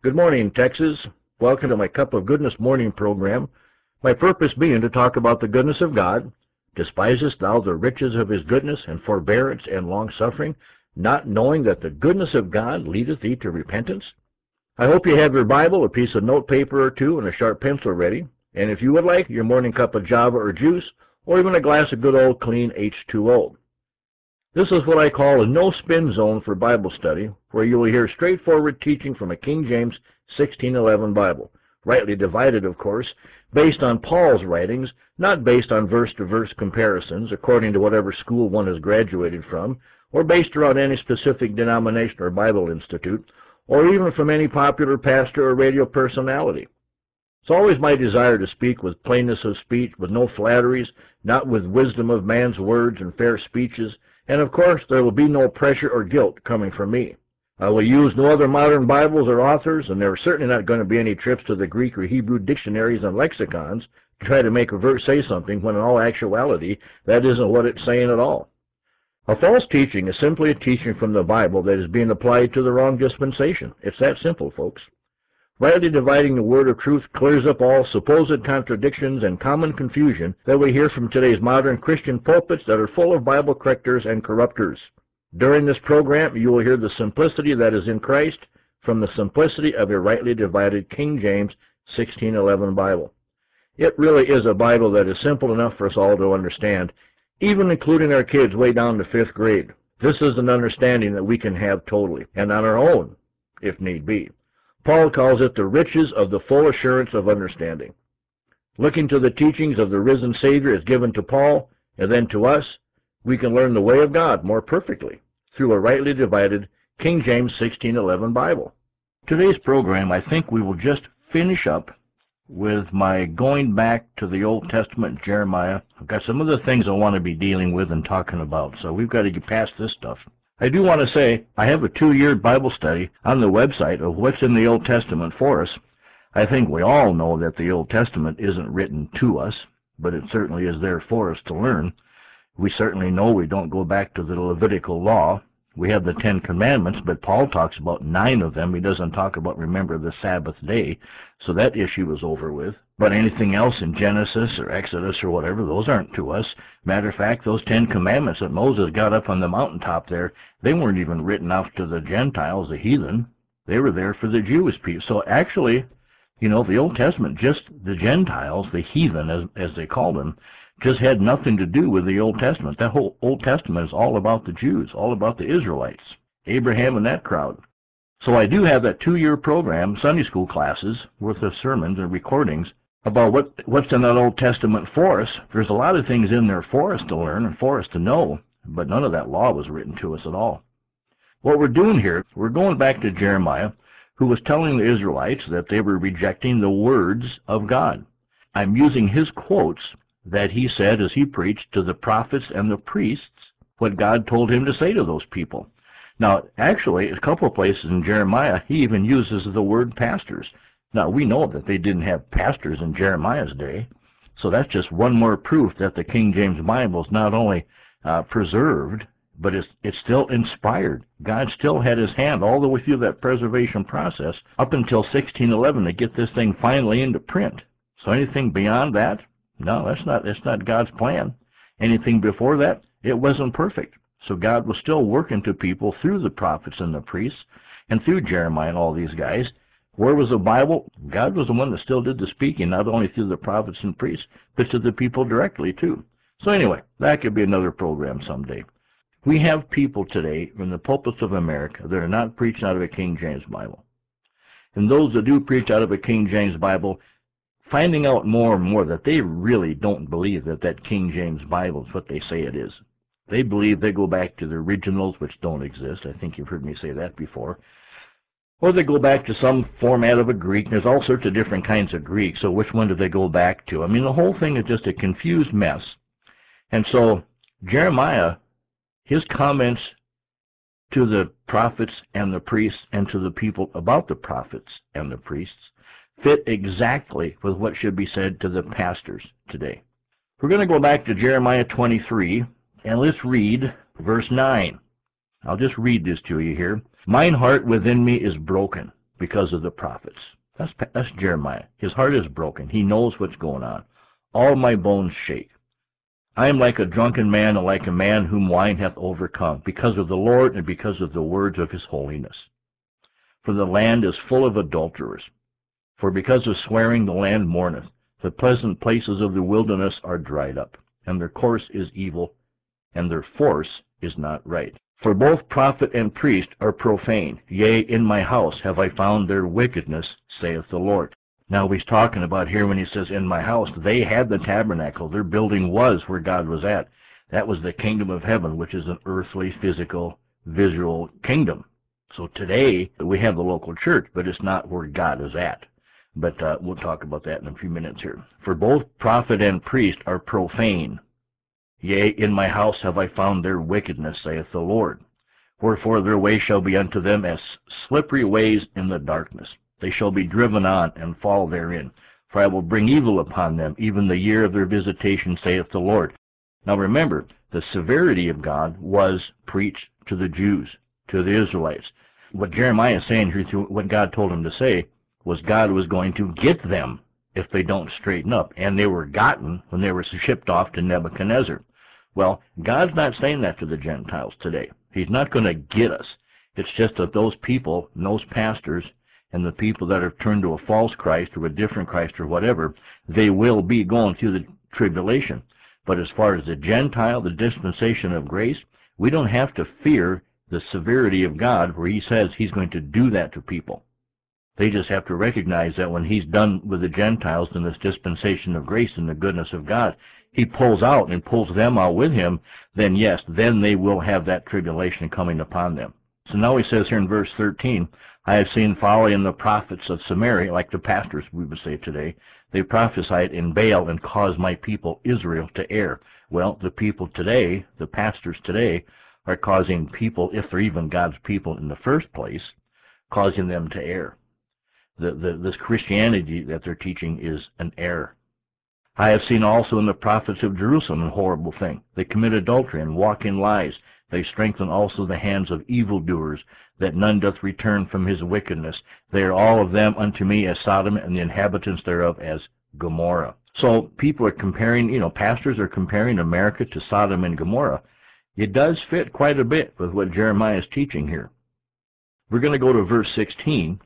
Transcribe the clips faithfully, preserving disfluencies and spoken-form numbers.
Good morning, Texas. Welcome to my Cup of Goodness morning program, my purpose being to talk about the goodness of God. Despisest thou the riches of his goodness and forbearance and long-suffering, not knowing that the goodness of God leadeth thee to repentance? I hope you have your Bible, a piece of note paper or two, and a sharp pencil ready. And if you would like, your morning cup of Java or juice, or even a glass of good old clean H two O. This is what I call a no-spin zone for Bible study, where you will hear straightforward teaching from a King James sixteen eleven Bible, rightly divided, of course, based on Paul's writings, not based on verse-to-verse comparisons according to whatever school one has graduated from, or based around any specific denomination or Bible institute, or even from any popular pastor or radio personality. It's always my desire to speak with plainness of speech, with no flatteries, not with wisdom of man's words and fair speeches, and of course there will be no pressure or guilt coming from me. I will use no other modern Bibles or authors, and there are certainly not going to be any trips to the Greek or Hebrew dictionaries and lexicons to try to make a verse say something when in all actuality that isn't what it's saying at all. A false teaching is simply a teaching from the Bible that is being applied to the wrong dispensation. It's that simple, folks. Rightly dividing the word of truth clears up all supposed contradictions and common confusion that we hear from today's modern Christian pulpits that are full of Bible correctors and corrupters. During this program, you will hear the simplicity that is in Christ from the simplicity of a rightly divided King James sixteen eleven Bible. It really is a Bible that is simple enough for us all to understand, even including our kids way down to fifth grade. This is an understanding that we can have totally, and on our own, if need be. Paul calls it the riches of the full assurance of understanding. Looking to the teachings of the risen Savior as given to Paul, and then to us, we can learn the way of God more perfectly through a rightly divided King James sixteen eleven Bible. Today's program, I think we will just finish up with my going back to the Old Testament, Jeremiah. I've got some other things I want to be dealing with and talking about, so we've got to get past this stuff. I do want to say I have a two-year Bible study on the website of what's in the Old Testament for us. I think we all know that the Old Testament isn't written to us, but it certainly is there for us to learn. We certainly know we don't go back to the Levitical law. We have the Ten Commandments, but Paul talks about nine of them. He doesn't talk about remember the Sabbath day, so that issue is over with. But anything else in Genesis or Exodus or whatever, those aren't to us. Matter of fact, those Ten Commandments that Moses got up on the mountaintop there, they weren't even written out to the Gentiles, the heathen. They were there for the Jewish people. So actually, you know, the Old Testament, just the Gentiles, the heathen as, as they called them, just had nothing to do with the Old Testament. That whole Old Testament is all about the Jews, all about the Israelites, Abraham and that crowd. So I do have that two-year program, Sunday school classes, worth of sermons and recordings, about what what's in that Old Testament for us. There's a lot of things in there for us to learn and for us to know, but none of that law was written to us at all. What we're doing here, we're going back to Jeremiah, who was telling the Israelites that they were rejecting the words of God. I'm using his quotes that he said as he preached to the prophets and the priests what God told him to say to those people. Now, actually, a couple of places in Jeremiah, he even uses the word pastors. Now, we know that they didn't have pastors in Jeremiah's day, so that's just one more proof that the King James Bible is not only uh, preserved, but it's, it's still inspired. God still had his hand all the way through that preservation process up until sixteen eleven to get this thing finally into print. So anything beyond that, no, that's not, that's not God's plan. Anything before that, it wasn't perfect. So God was still working to people through the prophets and the priests and through Jeremiah and all these guys. Where was the Bible? God was the one that still did the speaking, not only through the prophets and priests, but to the people directly too. So anyway, that could be another program someday. We have people today in the pulpits of America that are not preaching out of a King James Bible. And those that do preach out of a King James Bible, finding out more and more that they really don't believe that that King James Bible is what they say it is. They believe they go back to the originals, which don't exist. I think you've heard me say that before. Or they go back to some format of a Greek. There's all sorts of different kinds of Greek, so which one do they go back to? I mean, the whole thing is just a confused mess. And so Jeremiah, his comments to the prophets and the priests and to the people about the prophets and the priests fit exactly with what should be said to the pastors today. We're going to go back to Jeremiah twenty-three, and let's read verse nine. I'll just read this to you here. Mine heart within me is broken. because of the prophets. That's, that's Jeremiah. His heart is broken. He knows what's going on. All my bones shake. I am like a drunken man, and like a man whom wine hath overcome, because of the Lord and because of the words of his holiness. For the land is full of adulterers. For because of swearing the land mourneth. The pleasant places of the wilderness are dried up, and their course is evil, and their force is not right. For both prophet and priest are profane. Yea, in my house have I found their wickedness, saith the Lord. Now he's talking about here when he says, in my house, they had the tabernacle. Their building was where God was at. That was the kingdom of heaven, which is an earthly, physical, visual kingdom. So today, we have the local church, but it's not where God is at. But uh, we'll talk about that in a few minutes here. For both prophet and priest are profane. Yea, in my house have I found their wickedness, saith the Lord. Wherefore their way shall be unto them as slippery ways in the darkness. They shall be driven on and fall therein. For I will bring evil upon them, even the year of their visitation, saith the Lord. Now remember, the severity of God was preached to the Jews, to the Israelites. What Jeremiah is saying here, through what God told him to say, was God was going to get them if they don't straighten up. And they were gotten when they were shipped off to Nebuchadnezzar. Well, God's not saying that to the Gentiles today. He's not going to get us. It's just that those people, those pastors, and the people that have turned to a false Christ or a different Christ or whatever, they will be going through the tribulation. But as far as the Gentile, the dispensation of grace, we don't have to fear the severity of God where he says he's going to do that to people. They just have to recognize that when he's done with the Gentiles in this dispensation of grace and the goodness of God, he pulls out and pulls them out with him, then yes, then they will have that tribulation coming upon them. So now he says here in verse thirteen, I have seen folly in the prophets of Samaria, like the pastors we would say today. They prophesied in Baal and caused my people Israel to err. Well, the people today, the pastors today, are causing people, if they're even God's people in the first place, causing them to err. The, the, this Christianity that they're teaching is an error. I have seen also in the prophets of Jerusalem a horrible thing. They commit adultery and walk in lies. They strengthen also the hands of evildoers, that none doth return from his wickedness. They are all of them unto me as Sodom, and the inhabitants thereof as Gomorrah. So people are comparing, you know, pastors are comparing America to Sodom and Gomorrah. It does fit quite a bit with what Jeremiah is teaching here. We're going to go to verse sixteen.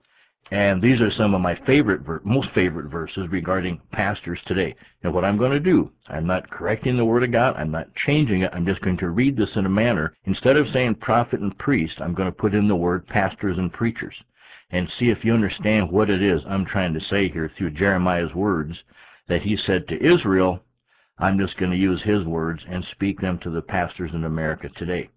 And these are some of my favorite, most favorite verses regarding pastors today. And what I'm going to do, I'm not correcting the Word of God, I'm not changing it, I'm just going to read this in a manner. Instead of saying prophet and priest, I'm going to put in the word pastors and preachers. And see if you understand what it is I'm trying to say here through Jeremiah's words that he said to Israel. I'm just going to use his words and speak them to the pastors in America today.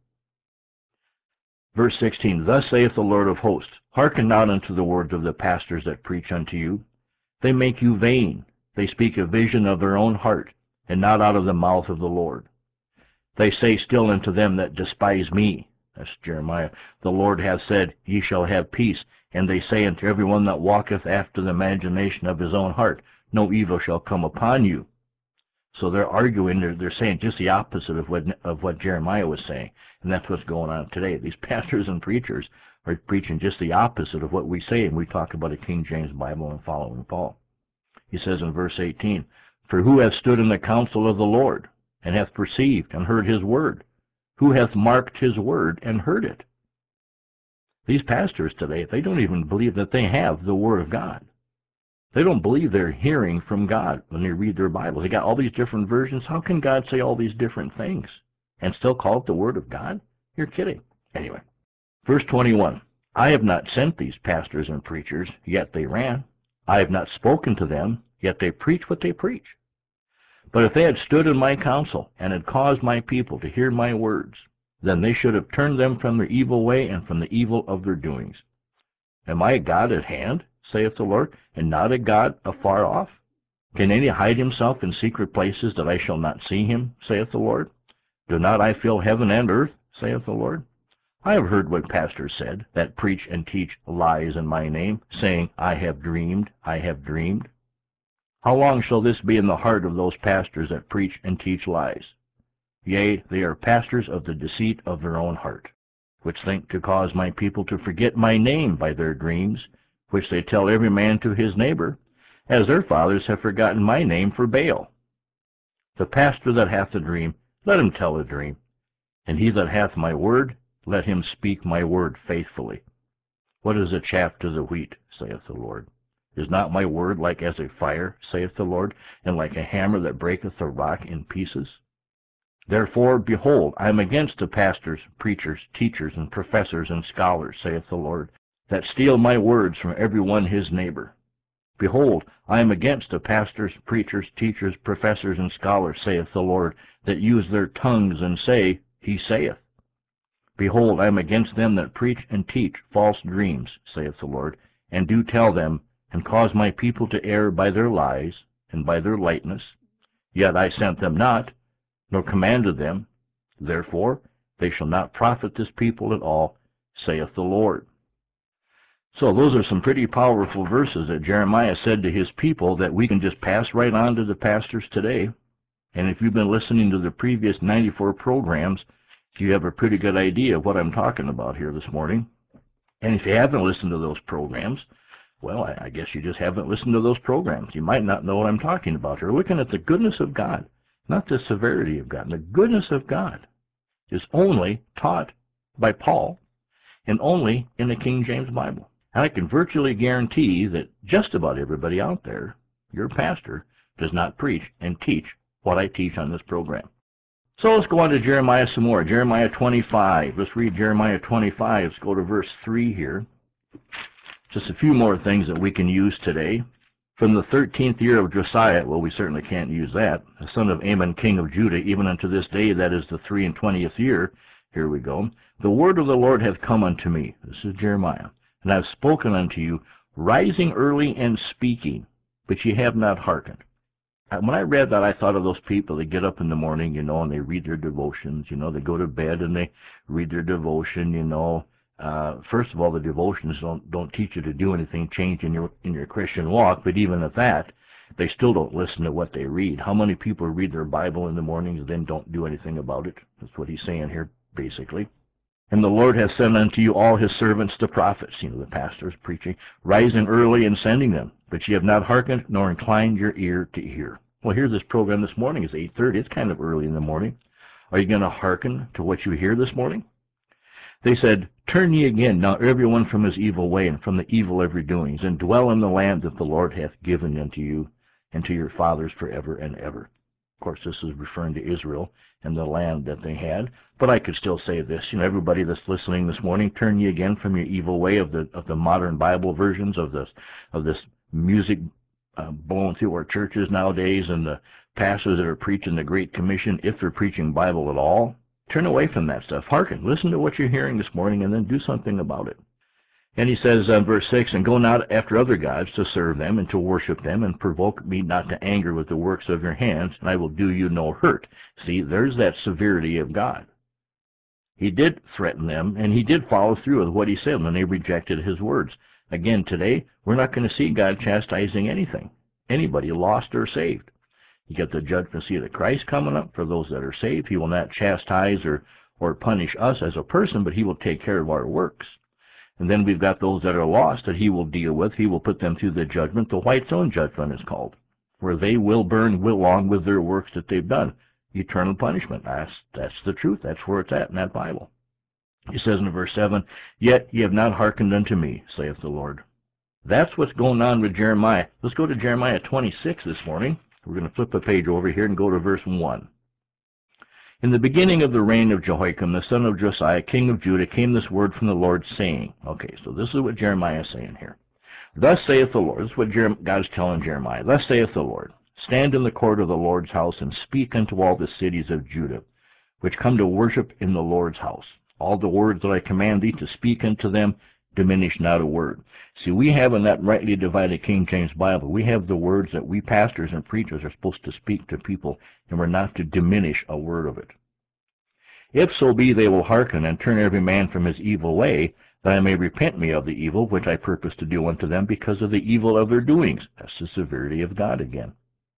Verse sixteen, Thus saith the Lord of hosts, Hearken not unto the words of the pastors that preach unto you. They make you vain. They speak a vision of their own heart, and not out of the mouth of the Lord. They say still unto them that despise me, that's Jeremiah, the Lord hath said, Ye shall have peace. And they say unto every one that walketh after the imagination of his own heart, No evil shall come upon you. So they're arguing, they're, they're saying just the opposite of what, of what Jeremiah was saying. And that's what's going on today. These pastors and preachers are preaching just the opposite of what we say, and we talk about a King James Bible and following Paul. He says in verse eighteen, For who hath stood in the counsel of the Lord, and hath perceived and heard his word? Who hath marked his word and heard it? These pastors today, they don't even believe that they have the Word of God. They don't believe they're hearing from God when they read their Bibles. They got all these different versions. How can God say all these different things and still call it the Word of God? You're kidding. Anyway, verse twenty-one, I have not sent these pastors and preachers, yet they ran. I have not spoken to them, yet they preach what they preach. But if they had stood in my counsel and had caused my people to hear my words, then they should have turned them from their evil way and from the evil of their doings. Am I a God at hand, saith the Lord, and not a God afar off? Can any hide himself in secret places that I shall not see him, saith the Lord? Do not I fill heaven and earth, saith the Lord? I have heard what pastors said, that preach and teach lies in my name, saying, I have dreamed, I have dreamed. How long shall this be in the heart of those pastors that preach and teach lies? Yea, they are pastors of the deceit of their own heart, which think to cause my people to forget my name by their dreams, which they tell every man to his neighbor, as their fathers have forgotten my name for Baal. The pastor that hath a dream, let him tell a dream. And he that hath my word, let him speak my word faithfully. What is the chaff to the wheat, saith the Lord? Is not my word like as a fire, saith the Lord, and like a hammer that breaketh the rock in pieces? Therefore, behold, I am against the pastors, preachers, teachers, and professors and scholars, saith the Lord, that steal my words from every one his neighbor. Behold, I am against the pastors, preachers, teachers, professors, and scholars, saith the Lord, that use their tongues and say, He saith. Behold, I am against them that preach and teach false dreams, saith the Lord, and do tell them, and cause my people to err by their lies and by their lightness. Yet I sent them not, nor commanded them. Therefore they shall not profit this people at all, saith the Lord. So those are some pretty powerful verses that Jeremiah said to his people that we can just pass right on to the pastors today. And if you've been listening to the previous ninety-four programs, you have a pretty good idea of what I'm talking about here this morning. And if you haven't listened to those programs, well, I, I guess you just haven't listened to those programs. You might not know what I'm talking about here. We're looking at the goodness of God, not the severity of God. The goodness of God is only taught by Paul and only in the King James Bible. And I can virtually guarantee that just about everybody out there, your pastor, does not preach and teach what I teach on this program. So let's go on to Jeremiah some more. Jeremiah twenty-five. Let's read Jeremiah twenty-five. Let's go to verse three here. Just a few more things that we can use today. From the thirteenth year of Josiah, well, we certainly can't use that, the son of Amon, king of Judah, even unto this day, that is the three and twentieth year. Here we go. The word of the Lord hath come unto me. This is Jeremiah. And I have spoken unto you, rising early and speaking, but ye have not hearkened. When I read that, I thought of those people that get up in the morning, you know, and they read their devotions. You know, they go to bed and they read their devotion, you know. Uh, first of all, the devotions don't don't teach you to do anything, change in your in your Christian walk. But even at that, they still don't listen to what they read. How many people read their Bible in the mornings and then don't do anything about it? That's what he's saying here, basically. And the Lord hath sent unto you all his servants the prophets, you know, the pastors preaching, rising early and sending them. But ye have not hearkened, nor inclined your ear to hear. Well, here's this program this morning. It's eight thirty. It's kind of early in the morning. Are you going to hearken to what you hear this morning? They said, Turn ye again, now every one from his evil way, and from the evil of your doings, and dwell in the land that the Lord hath given unto you and to your fathers forever and ever. Of course, this is referring to Israel and the land that they had. But I could still say this, you know, everybody that's listening this morning, turn ye again from your evil way of the of the modern Bible versions of this of this music uh, blowing through our churches nowadays, and the pastors that are preaching the Great Commission, if they're preaching Bible at all. Turn away from that stuff. Hearken, listen to what you're hearing this morning, and then do something about it. And he says in verse six, And go not after other gods to serve them and to worship them, and provoke me not to anger with the works of your hands, and I will do you no hurt. See, there's that severity of God. He did threaten them, and he did follow through with what he said when they rejected his words. Again, today, we're not going to see God chastising anything, anybody, lost or saved. You get the judgment seat of Christ coming up for those that are saved. He will not chastise or, or punish us as a person, but he will take care of our works. And then we've got those that are lost that he will deal with. He will put them through the judgment. The white throne judgment is called, where they will burn along with their works that they've done. Eternal punishment. That's, that's the truth. That's where it's at in that Bible. He says in verse seven, Yet ye have not hearkened unto me, saith the Lord. That's what's going on with Jeremiah. Let's go to Jeremiah twenty-six this morning. We're going to flip a page over here and go to verse one. In the beginning of the reign of Jehoiakim, the son of Josiah, king of Judah, came this word from the Lord, saying, okay, so this is what Jeremiah is saying here. Thus saith the Lord, this is what Jer God is telling Jeremiah. Thus saith the Lord, Stand in the court of the Lord's house, and speak unto all the cities of Judah, which come to worship in the Lord's house. All the words that I command thee to speak unto them, diminish not a word. See, we have in that rightly divided King James Bible, we have the words that we pastors and preachers are supposed to speak to people, and we're not to diminish a word of it. If so be they will hearken, and turn every man from his evil way, that I may repent me of the evil which I purpose to do unto them because of the evil of their doings. That's the severity of God again.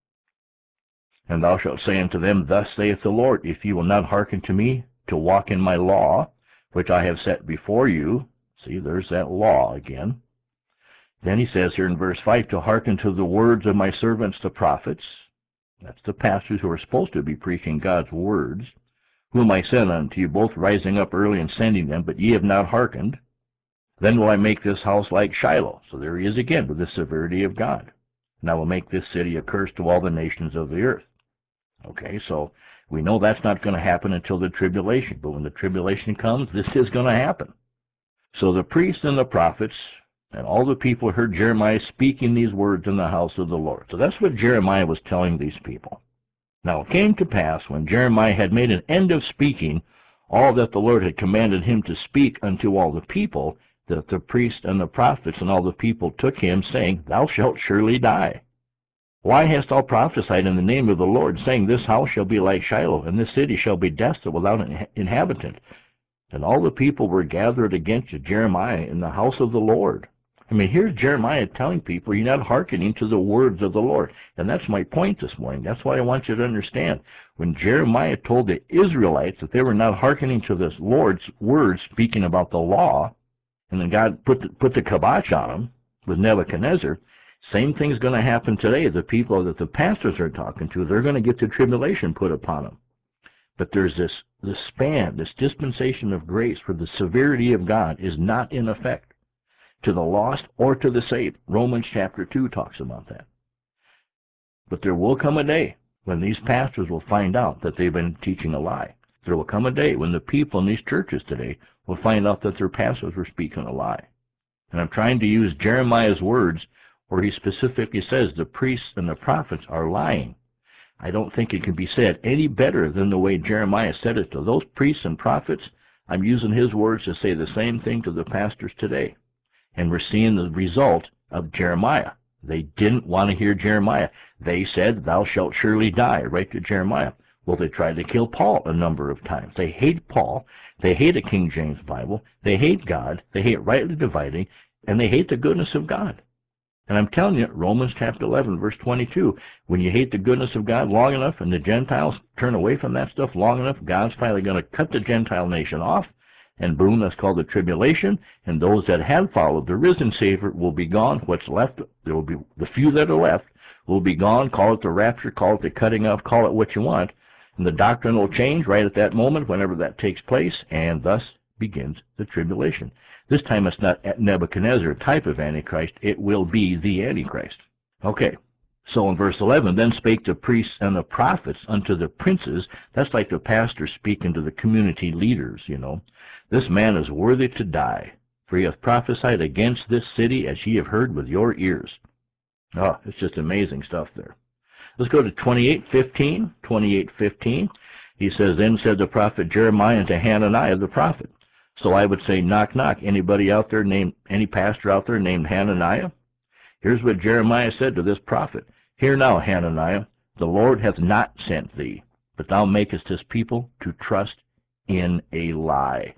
And thou shalt say unto them, Thus saith the Lord, If ye will not hearken to me, to walk in my law, which I have set before you, see, there's that law again. Then he says here in verse five, to hearken to the words of my servants the prophets. That's the pastors who are supposed to be preaching God's words, whom I sent unto you, both rising up early and sending them, but ye have not hearkened. Then will I make this house like Shiloh. So there he is again with the severity of God. And I will make this city a curse to all the nations of the earth. Okay, so we know that's not going to happen until the tribulation. But when the tribulation comes, this is going to happen. So the priests and the prophets and all the people heard Jeremiah speaking these words in the house of the Lord. So that's what Jeremiah was telling these people. Now it came to pass, when Jeremiah had made an end of speaking all that the Lord had commanded him to speak unto all the people, that the priests and the prophets and all the people took him, saying, Thou shalt surely die. Why hast thou prophesied in the name of the Lord, saying, This house shall be like Shiloh, and this city shall be desolate without an inhabitant? And all the people were gathered against Jeremiah in the house of the Lord. I mean, here's Jeremiah telling people, you're not hearkening to the words of the Lord. And that's my point this morning. That's what I want you to understand. When Jeremiah told the Israelites that they were not hearkening to the Lord's words, speaking about the law, and then God put the, put the kibosh on them with Nebuchadnezzar, same thing's going to happen today. The people that the pastors are talking to, they're going to get the tribulation put upon them. But there's this, this span, this dispensation of grace for the severity of God is not in effect to the lost or to the saved. Romans chapter two talks about that. But there will come a day when these pastors will find out that they've been teaching a lie. There will come a day when the people in these churches today will find out that their pastors were speaking a lie. And I'm trying to use Jeremiah's words where he specifically says the priests and the prophets are lying. I don't think it can be said any better than the way Jeremiah said it to those priests and prophets. I'm using his words to say the same thing to the pastors today. And we're seeing the result of Jeremiah. They didn't want to hear Jeremiah. They said, Thou shalt surely die, right to Jeremiah. Well, they tried to kill Paul a number of times. They hate Paul. They hate a King James Bible. They hate God. They hate rightly dividing. And they hate the goodness of God. And I'm telling you, Romans chapter eleven, verse twenty-two, when you hate the goodness of God long enough and the Gentiles turn away from that stuff long enough, God's finally going to cut the Gentile nation off. And boom, that's called the tribulation. And those that have followed the risen Savior will be gone. What's left, there will be the few that are left will be gone. Call it the rapture, call it the cutting off, call it what you want. And the doctrine will change right at that moment, whenever that takes place, and thus begins the tribulation. This time it's not Nebuchadnezzar type of Antichrist, it will be the Antichrist. Okay, so in verse eleven, then spake the priests and the prophets unto the princes. That's like the pastor speaking to the community leaders, you know. This man is worthy to die, for he hath prophesied against this city as ye have heard with your ears. Oh, it's just amazing stuff there. Let's go to twenty-eight fifteen. twenty-eight fifteen. He says, Then said the prophet Jeremiah unto Hananiah the prophet. So I would say, knock, knock. Anybody out there named, any pastor out there named Hananiah? Here's what Jeremiah said to this prophet. Hear now, Hananiah, the Lord hath not sent thee, but thou makest his people to trust in a lie.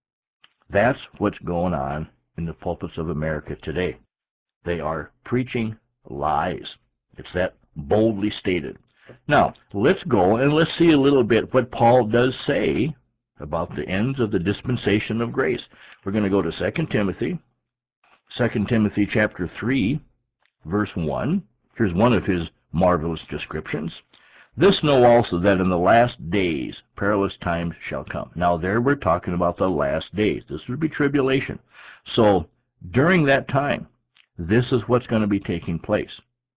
That's what's going on in the pulpits of America today. They are preaching lies. It's that boldly stated. Now, let's go and let's see a little bit what Paul does say about the ends of the dispensation of grace. We're going to go to Second Timothy. Second Timothy chapter three, verse one. Here's one of his marvelous descriptions. This know also that in the last days perilous times shall come. Now there we're talking about the last days. This would be tribulation. So during that time, this is what's going to be taking place.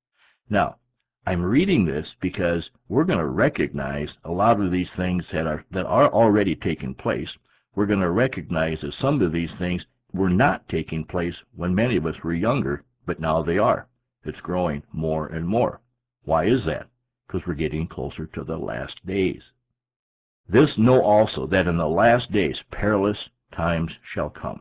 Now, I'm reading this because we're going to recognize a lot of these things that are that are already taking place. We're going to recognize that some of these things were not taking place when many of us were younger, but now they are. It's growing more and more. Why is that? Because we're getting closer to the last days. This know also that in the last days perilous times shall come.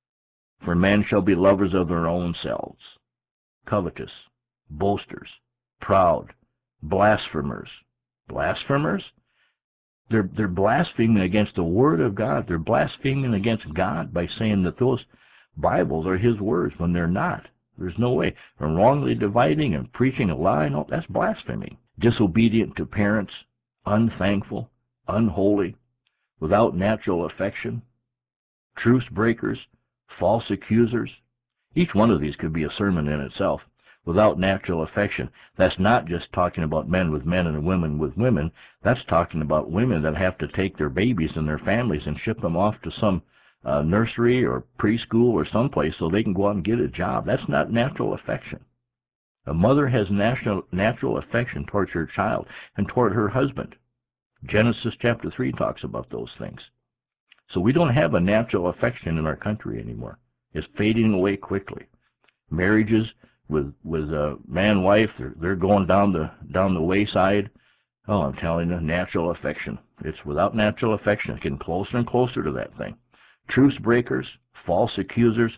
For men shall be lovers of their own selves, covetous, boasters, proud, blasphemers. Blasphemers? They're, they're blaspheming against the Word of God. They're blaspheming against God by saying that those Bibles are His words when they're not. There's no way. And wrongly dividing and preaching a lie, no, that's blasphemy. Disobedient to parents, unthankful, unholy, without natural affection, truce breakers, false accusers, Each one of these could be a sermon in itself. Without natural affection, that's not just talking about men with men and women with women. That's talking about women that have to take their babies and their families and ship them off to some uh, nursery or preschool or someplace so they can go out and get a job. That's not natural affection. A mother has natural, natural affection towards her child and toward her husband. Genesis chapter three talks about those things. So we don't have a natural affection in our country anymore. It's fading away quickly. Marriages with with a man wife, they're, they're going down the down the wayside. Oh, I'm telling you, natural affection. It's without natural affection. It's getting closer and closer to that thing. Truce breakers, false accusers,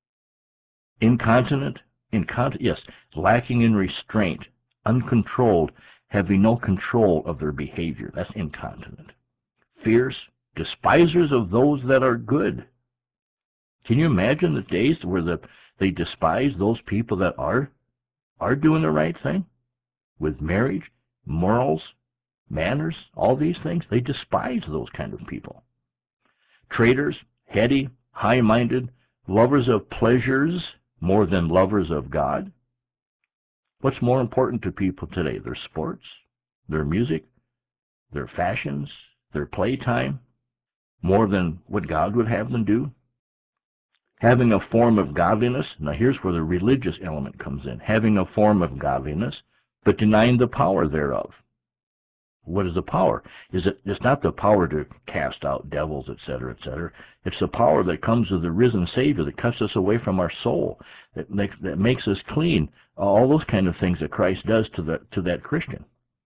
incontinent, incont yes, lacking in restraint, uncontrolled, having no control of their behavior. That's incontinent. Fierce, despisers of those that are good. Can you imagine the days where the, they despise those people that are, are doing the right thing? With marriage, morals, manners, all these things, they despise those kind of people. Traitors, heady, high-minded, lovers of pleasures more than lovers of God. What's more important to people today? Their sports, their music, their fashions, their playtime, more than what God would have them do? Having a form of godliness, now here's where the religious element comes in. Having a form of godliness, but denying the power thereof. What is the power? Is it, it's not the power to cast out devils, et cetera, et cetera. It's the power that comes of the risen Savior that cuts us away from our soul, that makes, that makes us clean. All those kind of things that Christ does to, the, to that Christian.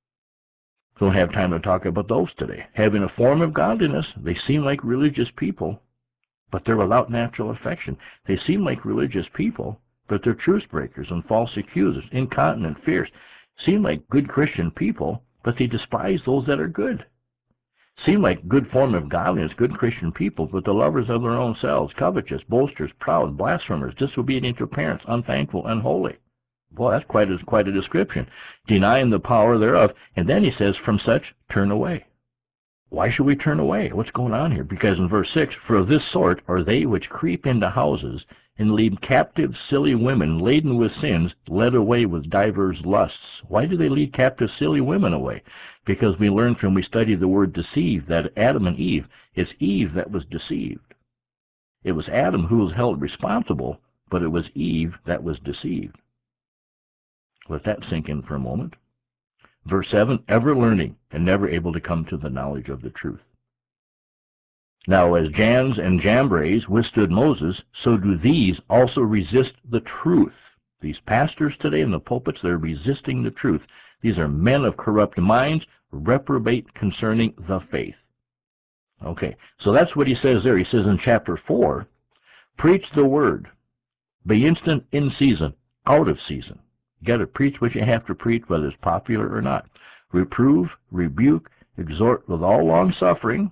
Don't have time to talk about those today. Having a form of godliness, they seem like religious people, but they're without natural affection. They seem like religious people, but they're truce breakers and false accusers, incontinent, fierce. Seem like good Christian people, but they despise those that are good. Seem like good form of godliness, good Christian people, but the lovers of their own selves, covetous, boasters, proud, blasphemers, disobedient to parents, unthankful, unholy. Boy, that's quite a, quite a description. Denying the power thereof, and then he says, from such, turn away. Why should we turn away? What's going on here? Because in verse six, for of this sort are they which creep into houses and lead captive silly women laden with sins, led away with divers lusts. Why do they lead captive silly women away? Because we learned from we studied the word deceive that Adam and Eve, it's Eve that was deceived. It was Adam who was held responsible, but it was Eve that was deceived. Let that sink in for a moment. Verse seven, ever learning and never able to come to the knowledge of the truth. Now as Jans and Jambres withstood Moses, so do these also resist the truth. These pastors today in the pulpits, they're resisting the truth. These are men of corrupt minds, reprobate concerning the faith. Okay, so that's what he says there. He says in chapter four, preach the word, be instant in season, out of season. You got to preach what you have to preach, whether it's popular or not. Reprove, rebuke, exhort with all long-suffering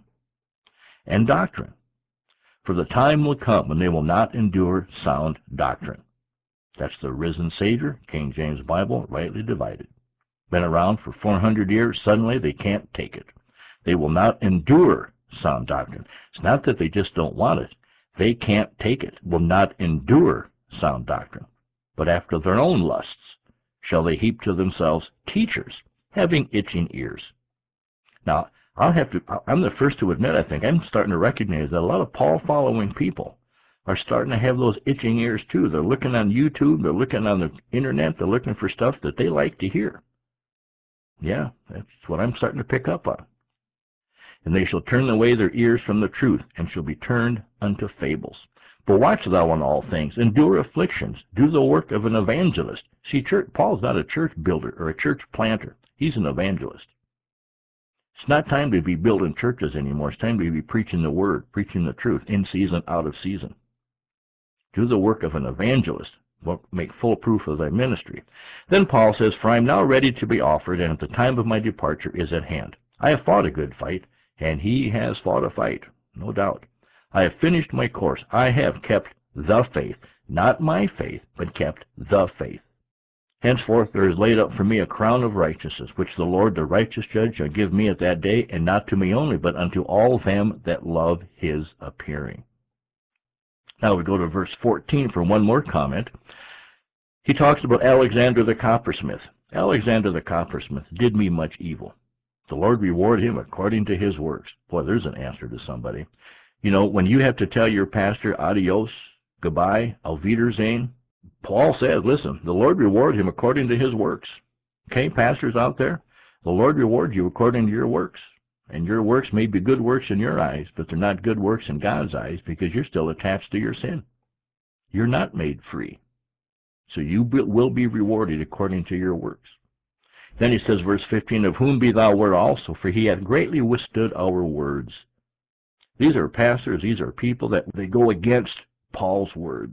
and doctrine. For the time will come when they will not endure sound doctrine. That's the risen Savior, King James Bible, rightly divided. Been around for four hundred years, suddenly they can't take it. They will not endure sound doctrine. It's not that they just don't want it. They can't take it, will not endure sound doctrine. But after their own lusts shall they heap to themselves teachers, having itching ears. Now, I'll have to, I'm the first to admit, I think, I'm starting to recognize that a lot of Paul-following people are starting to have those itching ears too. They're looking on YouTube, they're looking on the internet, they're looking for stuff that they like to hear. Yeah, that's what I'm starting to pick up on. And they shall turn away their ears from the truth, and shall be turned unto fables. But watch thou in all things, endure afflictions, do the work of an evangelist. See, church, Paul's not a church builder or a church planter. He's an evangelist. It's not time to be building churches anymore. It's time to be preaching the word, preaching the truth, in season, out of season. Do the work of an evangelist. Make full proof of thy ministry. Then Paul says, for I am now ready to be offered, and at the time of my departure is at hand. I have fought a good fight, and he has fought a fight, no doubt. I have finished my course. I have kept the faith, not my faith, but kept the faith. Henceforth there is laid up for me a crown of righteousness, which the Lord the righteous judge shall give me at that day, and not to me only, but unto all them that love his appearing. Now we go to verse fourteen for one more comment. He talks about Alexander the coppersmith. Alexander the coppersmith did me much evil. The Lord reward him according to his works. Boy, there's an answer to somebody. You know, when you have to tell your pastor, adios, goodbye, auf Wiedersehen, Paul says, listen, the Lord reward him according to his works. Okay, pastors out there, the Lord rewards you according to your works. And your works may be good works in your eyes, but they're not good works in God's eyes because you're still attached to your sin. You're not made free. So you will be rewarded according to your works. Then he says, verse fifteen, of whom be thou word also, for he hath greatly withstood our words. These are pastors, these are people that they go against Paul's words.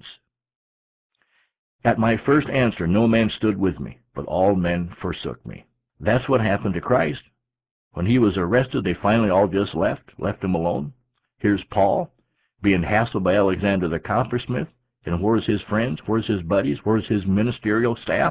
At my first answer, no man stood with me, but all men forsook me. That's what happened to Christ. When he was arrested, they finally all just left, left him alone. Here's Paul being hassled by Alexander the coppersmith. And where's his friends? Where's his buddies? Where's his ministerial staff?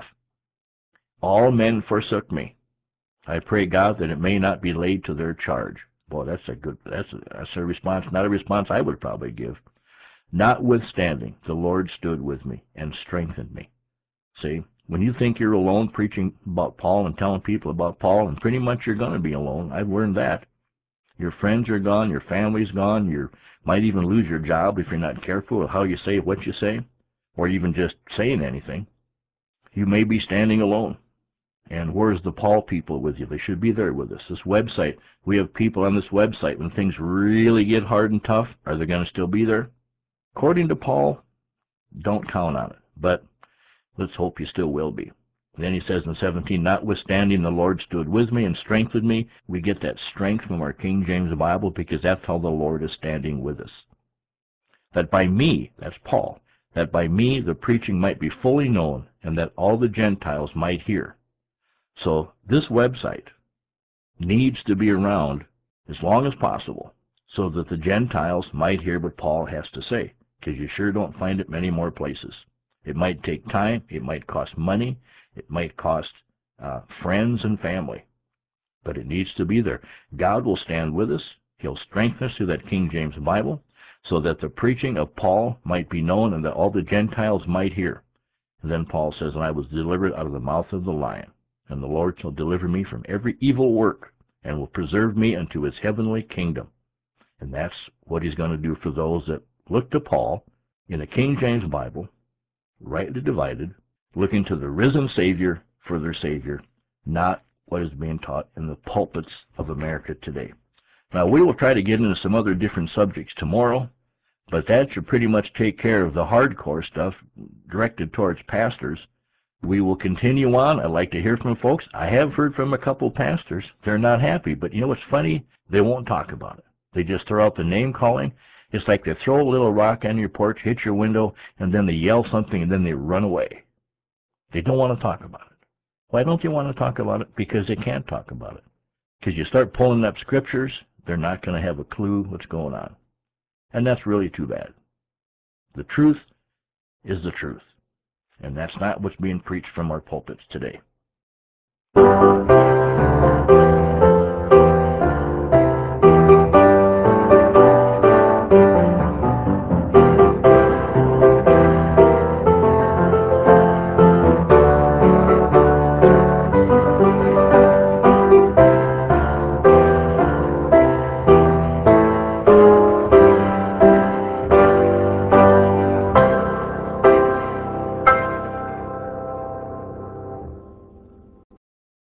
All men forsook me. I pray God that it may not be laid to their charge. Boy, that's a good, that's a, that's a response, not a response I would probably give. Notwithstanding, the Lord stood with me and strengthened me. See, when you think you're alone preaching about Paul and telling people about Paul, and pretty much you're going to be alone. I've learned that. Your friends are gone, your family's gone, you might even lose your job if you're not careful of how you say what you say, or even just saying anything. You may be standing alone. And where's the Paul people with you? They should be there with us. This website, we have people on this website. When things really get hard and tough, are they going to still be there? According to Paul, don't count on it. But let's hope you still will be. Then he says in seventeen, notwithstanding the Lord stood with me and strengthened me. We get that strength from our King James Bible because that's how the Lord is standing with us. That by me, that's Paul, that by me the preaching might be fully known and that all the Gentiles might hear. So this website needs to be around as long as possible so that the Gentiles might hear what Paul has to say, because you sure don't find it many more places. It might take time, it might cost money, it might cost uh, friends and family, but it needs to be there. God will stand with us. He'll strengthen us through that King James Bible so that the preaching of Paul might be known and that all the Gentiles might hear. And then Paul says, and I was delivered out of the mouth of the lion. And the Lord shall deliver me from every evil work, and will preserve me unto his heavenly kingdom. And that's what he's going to do for those that look to Paul in the King James Bible, rightly divided, looking to the risen Savior for their Savior, not what is being taught in the pulpits of America today. Now, we will try to get into some other different subjects tomorrow, but that should pretty much take care of the hardcore stuff directed towards pastors. We will continue on. I'd like to hear from folks. I have heard from a couple pastors. They're not happy, but you know what's funny? They won't talk about it. They just throw out the name calling. It's like they throw a little rock on your porch, hit your window, and then they yell something, and then they run away. They don't want to talk about it. Why don't they want to talk about it? Because they can't talk about it. Because you start pulling up scriptures, they're not going to have a clue what's going on. And that's really too bad. The truth is the truth. And that's not what's being preached from our pulpits today.